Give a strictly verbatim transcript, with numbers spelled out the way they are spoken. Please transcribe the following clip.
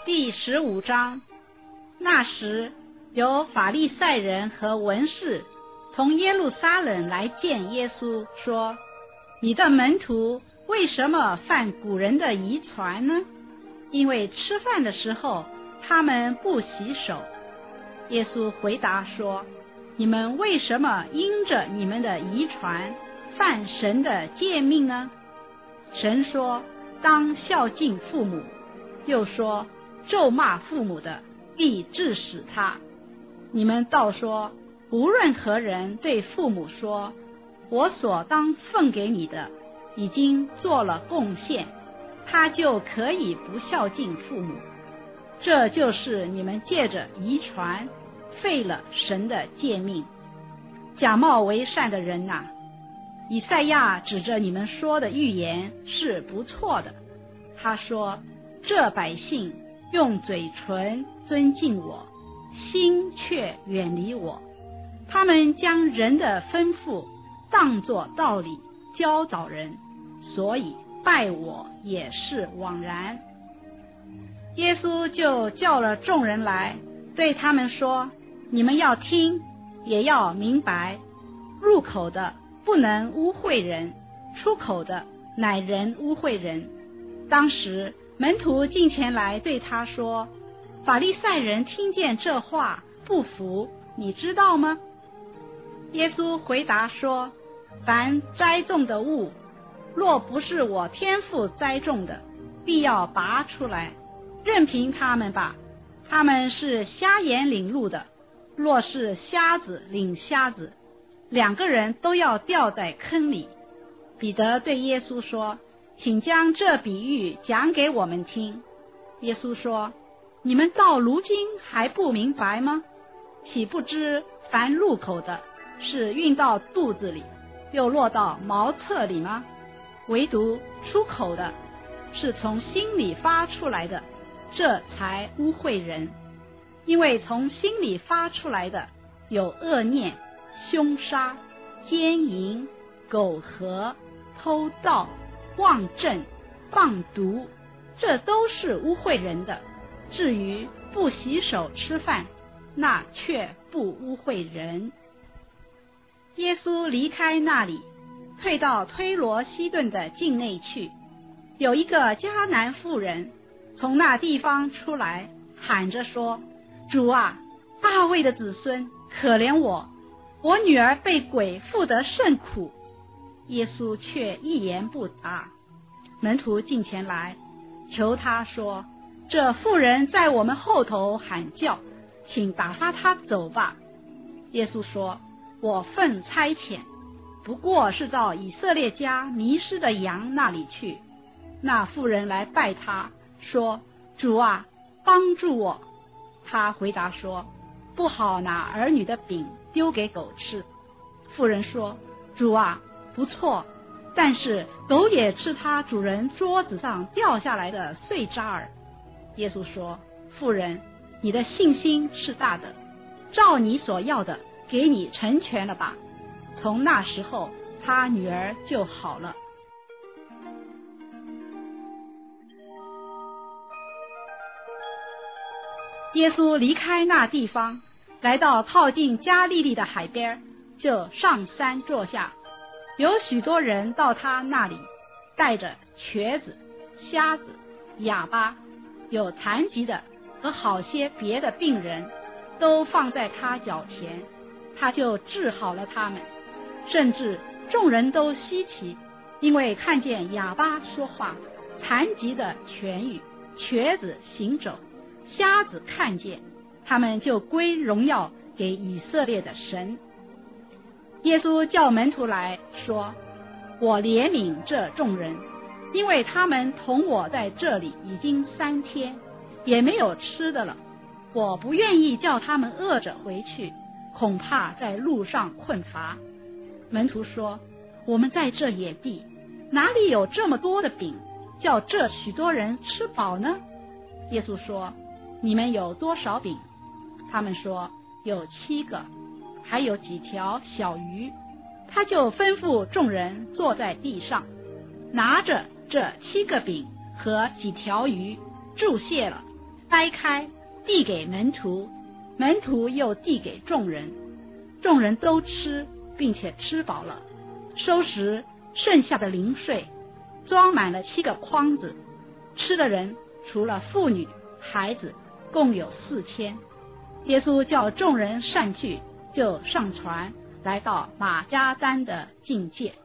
第十五章。那时，有法利赛人和文士从耶路撒冷来见耶稣，说：你的门徒为什么犯古人的遗传呢？因为吃饭的时候他们不洗手。耶稣回答说：你们为什么因着你们的遗传犯神的诫命呢？神说当孝敬父母，又说咒骂父母的必治死他。你们倒说无论何人对父母说我所当奉给你的已经做了贡献，他就可以不孝敬父母。这就是你们借着遗传废了神的诫命。假冒为善的人哪、啊，以赛亚指着你们说的预言是不错的。他说：这百姓用嘴唇尊敬我，心却远离我。他们将人的吩咐当作道理教导人，所以拜我也是枉然。耶稣就叫了众人来，对他们说：你们要听，也要明白，入口的不能污秽人，出口的乃人污秽人。当时门徒进前来对他说：法利赛人听见这话不服，你知道吗？耶稣回答说：凡栽种的物，若不是我天父栽种的，必要拔出来，任凭他们吧。他们是瞎眼领路的，若是瞎子领瞎子，两个人都要掉在坑里。彼得对耶稣说：请将这比喻讲给我们听。耶稣说：你们到如今还不明白吗？岂不知凡入口的是运到肚子里，又落到茅厕里吗？唯独出口的是从心里发出来的，这才污秽人。因为从心里发出来的有恶念、凶杀、奸淫、苟合、偷盗、妄证、放毒，这都是污秽人的。至于不洗手吃饭，那却不污秽人。耶稣离开那里，退到推罗西顿的境内去。有一个迦南妇人从那地方出来，喊着说：主啊，大卫的子孙，可怜我，我女儿被鬼附得甚苦。耶稣却一言不答。门徒进前来求他说：这妇人在我们后头喊叫，请打发她走吧。耶稣说：我奉差遣，不过是到以色列家迷失的羊那里去。那妇人来拜他，说：主啊，帮助我。他回答说：不好拿儿女的饼丢给狗吃。妇人说：主啊，不错，但是狗也吃他主人桌子上掉下来的碎渣儿。耶稣说：妇人，你的信心是大的，照你所要的给你成全了吧。从那时候他女儿就好了。耶稣离开那地方，来到靠近加利利的海边，就上山坐下。有许多人到他那里，带着瘸子、瞎子、哑巴，有残疾的和好些别的病人，都放在他脚前，他就治好了他们。甚至众人都稀奇，因为看见哑巴说话，残疾的痊愈，瘸子行走，瞎子看见，他们就归荣耀给以色列的神。耶稣叫门徒来说：我怜悯这众人，因为他们同我在这里已经三天，也没有吃的了。我不愿意叫他们饿着回去，恐怕在路上困乏。门徒说：我们在这野地，哪里有这么多的饼，叫这许多人吃饱呢？耶稣说：你们有多少饼？他们说：有七个，还有几条小鱼。他就吩咐众人坐在地上，拿着这七个饼和几条鱼，注谢了， 掰开，递给门徒，门徒又递给众人，众人都吃，并且吃饱了，收拾剩下的零碎，装满了七个筐子。吃的人除了妇女孩子，共有四千。耶稣叫众人散去，就上船，来到马加丹的境界。